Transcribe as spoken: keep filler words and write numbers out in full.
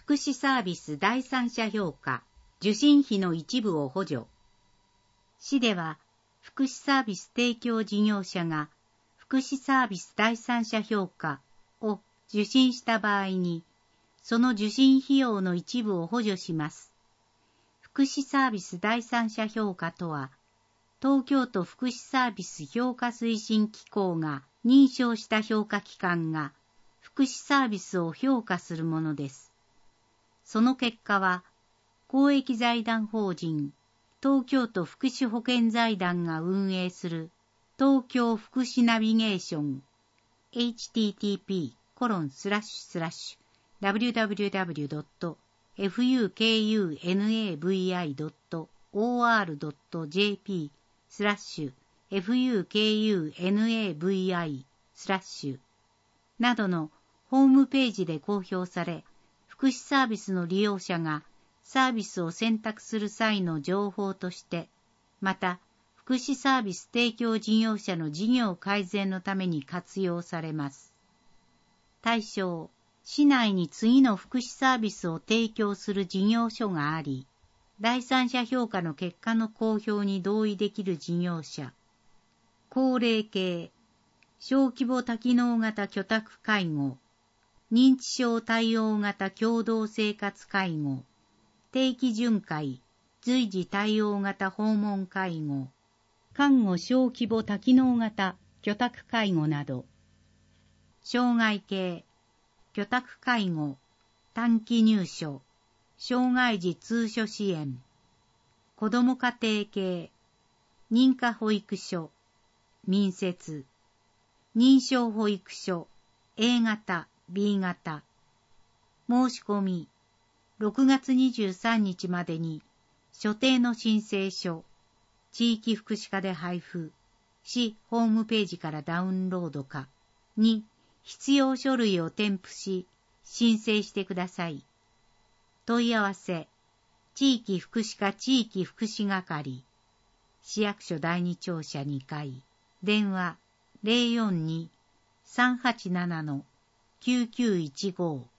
福祉サービス第三者評価、受信費の一部を補助。市では、福祉サービス提供事業者が福祉サービス第三者評価を受信した場合に、その受信費用の一部を補助します。福祉サービス第三者評価とは、東京都福祉サービス評価推進機構が認証した評価機関が福祉サービスを評価するものです。その結果は、公益財団法人東京都福祉保険財団が運営する東京福祉ナビゲーション エイチティーティーピーコロンスラッシュスラッシュダブリューダブリューダブリュードットフユーケーユーエヌエーブイアイドットオーアールドットジェーピースラッシュ フユーケーユーエヌエーブイアイスラッシュなどのホームページで公表され、福祉サービスの利用者がサービスを選択する際の情報として、また福祉サービス提供事業者の事業改善のために活用されます。対象、市内に次の福祉サービスを提供する事業所があり、第三者評価の結果の公表に同意できる事業者、高齢系、小規模多機能型居宅介護、認知症対応型共同生活介護、定期巡回、随時対応型訪問介護、看護小規模多機能型居宅介護など、障害系、居宅介護、短期入所、障害児通所支援、子ども家庭系、認可保育所、民設、認証保育所、A 型、B 型、申し込み、ろくがつにじゅうさんにちまでに所定の申請書、地域福祉課で配布、市ホームページからダウンロードかに必要書類を添付し申請してください。問い合わせ、地域福祉課地域福祉係、市役所だいに庁舎にかい、電話 ゼロよんに さんはちなな きゅうきゅういちご